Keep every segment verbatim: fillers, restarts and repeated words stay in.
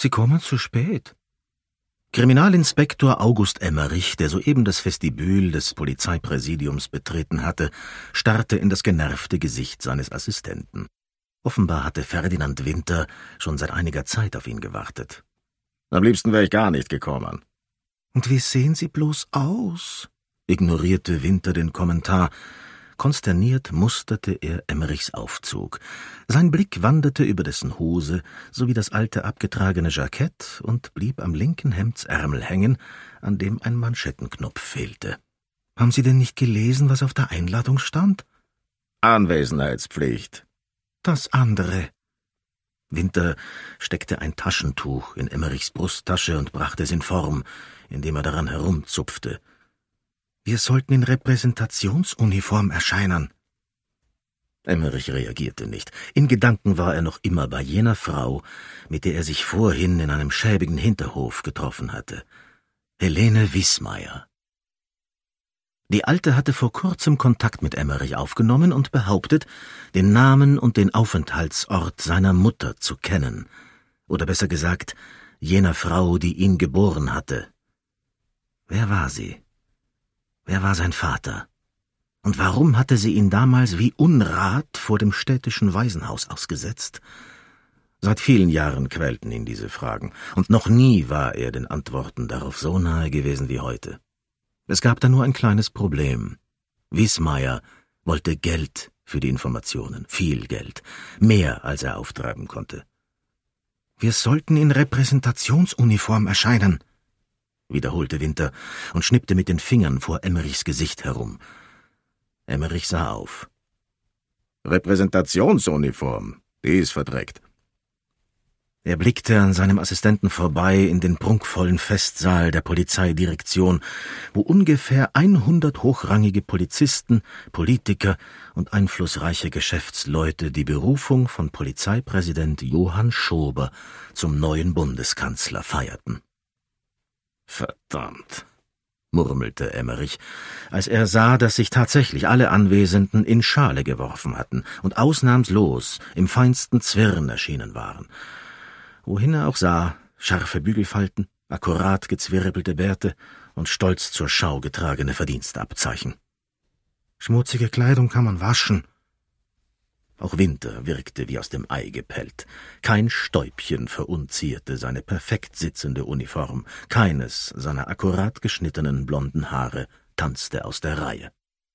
»Sie kommen zu spät.« Kriminalinspektor August Emmerich, der soeben das Vestibül des Polizeipräsidiums betreten hatte, starrte in das genervte Gesicht seines Assistenten. Offenbar hatte Ferdinand Winter schon seit einiger Zeit auf ihn gewartet. »Am liebsten wäre ich gar nicht gekommen.« »Und wie sehen Sie bloß aus?« ignorierte Winter den Kommentar. Konsterniert musterte er Emmerichs Aufzug. Sein Blick wanderte über dessen Hose sowie das alte abgetragene Jackett und blieb am linken Hemdsärmel hängen, an dem ein Manschettenknopf fehlte. »Haben Sie denn nicht gelesen, was auf der Einladung stand?« »Anwesenheitspflicht.« »Das andere.« Winter steckte ein Taschentuch in Emmerichs Brusttasche und brachte es in Form, indem er daran herumzupfte. »Wir sollten in Repräsentationsuniform erscheinen.« Emmerich reagierte nicht. In Gedanken war er noch immer bei jener Frau, mit der er sich vorhin in einem schäbigen Hinterhof getroffen hatte. Helene Wißmeier. Die Alte hatte vor kurzem Kontakt mit Emmerich aufgenommen und behauptet, den Namen und den Aufenthaltsort seiner Mutter zu kennen. Oder besser gesagt, jener Frau, die ihn geboren hatte. Wer war sie? Wer war sein Vater? Und warum hatte sie ihn damals wie Unrat vor dem städtischen Waisenhaus ausgesetzt? Seit vielen Jahren quälten ihn diese Fragen, und noch nie war er den Antworten darauf so nahe gewesen wie heute. Es gab da nur ein kleines Problem. Wißmeier wollte Geld für die Informationen, viel Geld, mehr als er auftreiben konnte. »Wir sollten in Repräsentationsuniform erscheinen«, wiederholte Winter und schnippte mit den Fingern vor Emmerichs Gesicht herum. Emmerich sah auf. »Repräsentationsuniform, die ist verdreckt.« Er blickte an seinem Assistenten vorbei in den prunkvollen Festsaal der Polizeidirektion, wo ungefähr hundert hochrangige Polizisten, Politiker und einflussreiche Geschäftsleute die Berufung von Polizeipräsident Johann Schober zum neuen Bundeskanzler feierten. »Verdammt«, murmelte Emmerich, als er sah, dass sich tatsächlich alle Anwesenden in Schale geworfen hatten und ausnahmslos im feinsten Zwirn erschienen waren. Wohin er auch sah, scharfe Bügelfalten, akkurat gezwirbelte Bärte und stolz zur Schau getragene Verdienstabzeichen. »Schmutzige Kleidung kann man waschen.« Auch Winter wirkte wie aus dem Ei gepellt. Kein Stäubchen verunzierte seine perfekt sitzende Uniform, keines seiner akkurat geschnittenen blonden Haare tanzte aus der Reihe.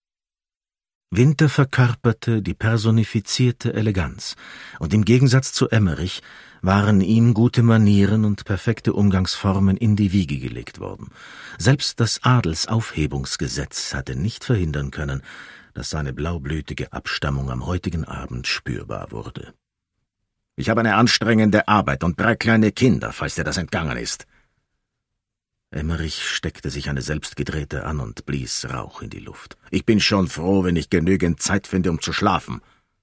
Winter verkörperte die personifizierte Eleganz, und im Gegensatz zu Emmerich waren ihm gute Manieren und perfekte Umgangsformen in die Wiege gelegt worden. Selbst das Adelsaufhebungsgesetz hatte nicht verhindern können, dass seine blaublütige Abstammung am heutigen Abend spürbar wurde. »Ich habe eine anstrengende Arbeit und drei kleine Kinder, falls dir das entgangen ist.« Emmerich steckte sich eine selbstgedrehte an und blies Rauch in die Luft. »Ich bin schon froh, wenn ich genügend Zeit finde, um zu schlafen.«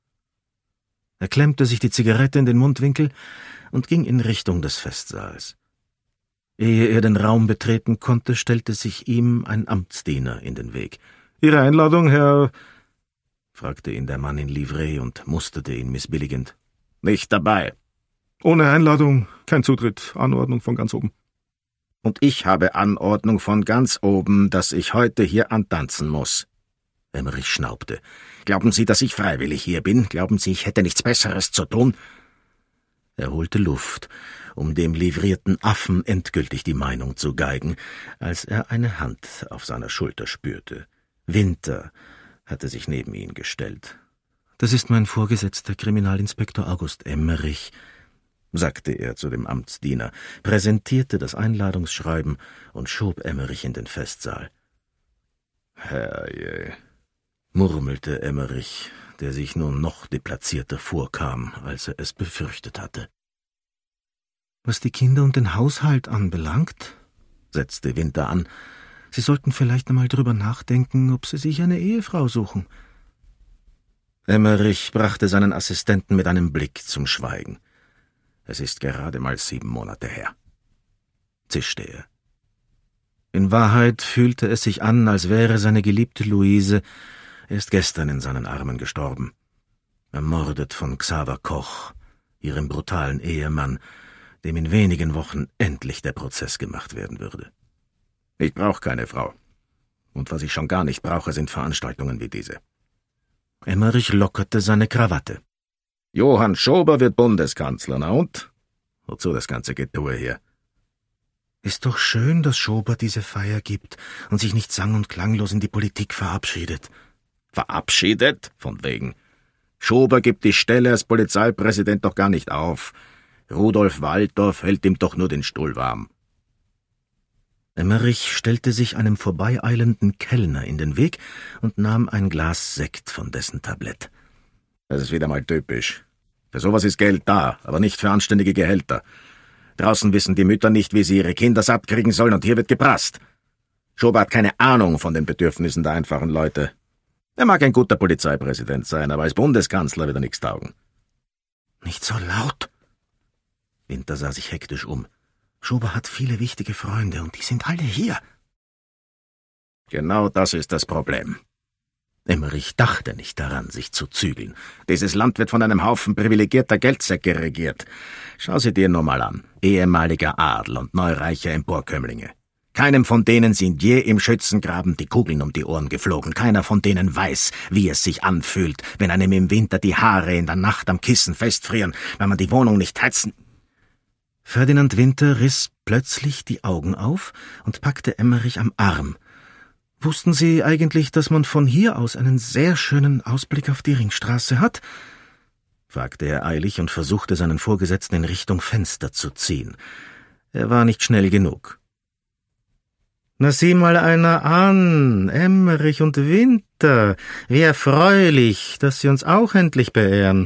Er klemmte sich die Zigarette in den Mundwinkel und ging in Richtung des Festsaals. Ehe er den Raum betreten konnte, stellte sich ihm ein Amtsdiener in den Weg. »Ihre Einladung, Herr?« fragte ihn der Mann in Livree und musterte ihn missbilligend. »Nicht dabei.« »Ohne Einladung, kein Zutritt, Anordnung von ganz oben.« »Und ich habe Anordnung von ganz oben, dass ich heute hier antanzen muss.« Emmerich schnaubte. »Glauben Sie, dass ich freiwillig hier bin? Glauben Sie, ich hätte nichts Besseres zu tun?« Er holte Luft, um dem livrierten Affen endgültig die Meinung zu geigen, als er eine Hand auf seiner Schulter spürte. Winter hatte sich neben ihn gestellt. »Das ist mein Vorgesetzter, Kriminalinspektor August Emmerich«, sagte er zu dem Amtsdiener, präsentierte das Einladungsschreiben und schob Emmerich in den Festsaal. »Herrje«, murmelte Emmerich, der sich nun noch deplatzierter vorkam, als er es befürchtet hatte. »Was die Kinder und den Haushalt anbelangt«, setzte Winter an, »Sie sollten vielleicht einmal drüber nachdenken, ob Sie sich eine Ehefrau suchen.« Emmerich brachte seinen Assistenten mit einem Blick zum Schweigen. »Es ist gerade mal sieben Monate her«, zischte er. In Wahrheit fühlte es sich an, als wäre seine geliebte Luise erst gestern in seinen Armen gestorben, ermordet von Xaver Koch, ihrem brutalen Ehemann, dem in wenigen Wochen endlich der Prozess gemacht werden würde. Ich brauche keine Frau. Und was ich schon gar nicht brauche, sind Veranstaltungen wie diese. Emmerich lockerte seine Krawatte. Johann Schober wird Bundeskanzler, na und? Wozu das ganze Getue hier? Ist doch schön, dass Schober diese Feier gibt und sich nicht sang- und klanglos in die Politik verabschiedet. Verabschiedet? Von wegen. Schober gibt die Stelle als Polizeipräsident doch gar nicht auf. Rudolf Waltdorf hält ihm doch nur den Stuhl warm. Emmerich stellte sich einem vorbeieilenden Kellner in den Weg und nahm ein Glas Sekt von dessen Tablett. Das ist wieder mal typisch. Für sowas ist Geld da, aber nicht für anständige Gehälter. Draußen wissen die Mütter nicht, wie sie ihre Kinder satt kriegen sollen, und hier wird geprasst. Schober hat keine Ahnung von den Bedürfnissen der einfachen Leute. Er mag ein guter Polizeipräsident sein, aber als Bundeskanzler wird er nichts taugen. Nicht so laut! Winter sah sich hektisch um. Schober hat viele wichtige Freunde, und die sind alle hier. Genau das ist das Problem. Emmerich dachte nicht daran, sich zu zügeln. Dieses Land wird von einem Haufen privilegierter Geldsäcke regiert. Schau sie dir nur mal an. Ehemaliger Adel und neureiche Emporkömmlinge. Keinem von denen sind je im Schützengraben die Kugeln um die Ohren geflogen. Keiner von denen weiß, wie es sich anfühlt, wenn einem im Winter die Haare in der Nacht am Kissen festfrieren, weil man die Wohnung nicht heizen... Ferdinand Winter riss plötzlich die Augen auf und packte Emmerich am Arm. »Wussten Sie eigentlich, dass man von hier aus einen sehr schönen Ausblick auf die Ringstraße hat?« fragte er eilig und versuchte, seinen Vorgesetzten in Richtung Fenster zu ziehen. Er war nicht schnell genug. »Na, sieh mal einer an, Emmerich und Winter, wie erfreulich, dass Sie uns auch endlich beehren.«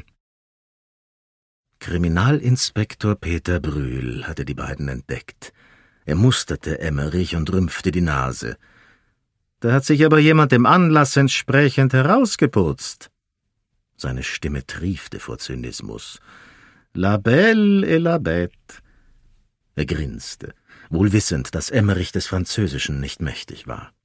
Kriminalinspektor Peter Brühl hatte die beiden entdeckt. Er musterte Emmerich und rümpfte die Nase. »Da hat sich aber jemand dem Anlass entsprechend herausgeputzt.« Seine Stimme triefte vor Zynismus. »La belle et la bête.« Er grinste, wohl wissend, dass Emmerich des Französischen nicht mächtig war.